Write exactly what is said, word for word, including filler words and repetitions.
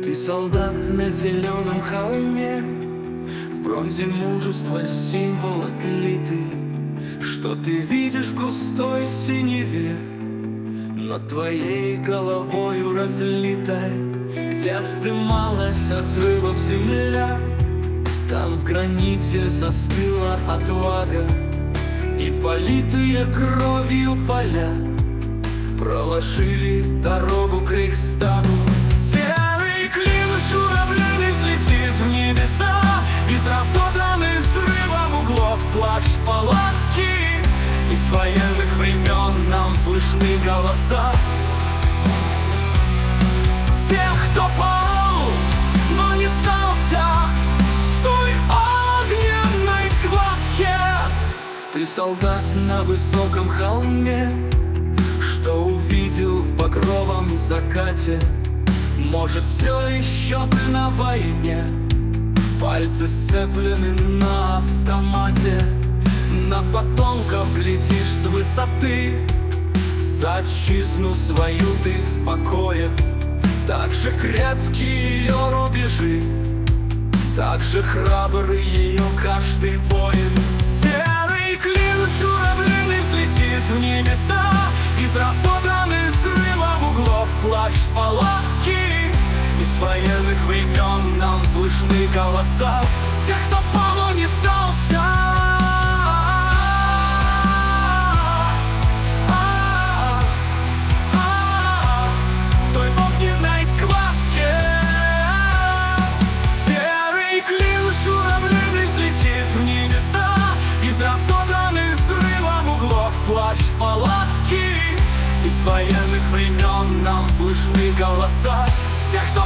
Ты солдат на зеленом холме, в бронзе мужества символ отлитый. Что ты видишь в густой синеве над твоей головою разлитой? Где вздымалась от взрывов земля, там в граните застыла отвага. И политые кровью поля проложили дорогу к Рейхстагу. Серый клин журавлиный взлетит в небеса, из разоданных взрывом углов плач палатки. Из военных времен нам слышны голоса тех, кто пал, но не сдался в той огненной схватке. Ты солдат на высоком холме, что увидел в багровом закате. Может, все еще ты на войне, пальцы сцеплены на автомате. На потомков глядишь с высоты, за отчизну свою ты спокоен. Так же крепкие ее рубежи, так же храбрый ее каждый воин. Серый клин журавлиный взлетит в небеса, из разоданных взрывом углов плач палатки. Из военных времен нам слышны голоса тех, кто пал, но не сдался. Плач палатки, из военных времен нам слышны голоса тех, кто